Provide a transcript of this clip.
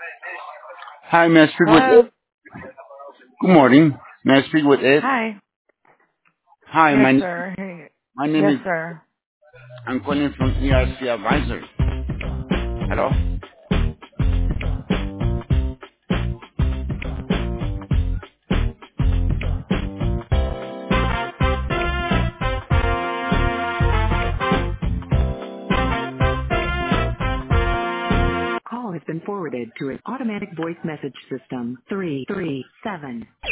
Hi, may I speak with Hello. Ed? Good morning. May I speak with Ed? Hi. Hi, Yes, sir. Hey. my name Yes, is, sir. I'm calling from ERC Advisor. Hello? Call has been forwarded to an automatic voice message system. 337